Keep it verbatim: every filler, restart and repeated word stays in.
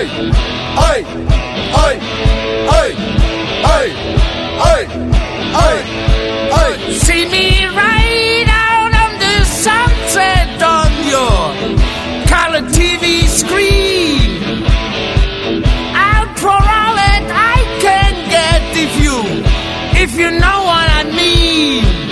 Oi, oi, oi, oi, oi, oi, oi, oi. See me right out on the sunset on your color T V screen. I'll pour all that I can get if you, if you know what I mean.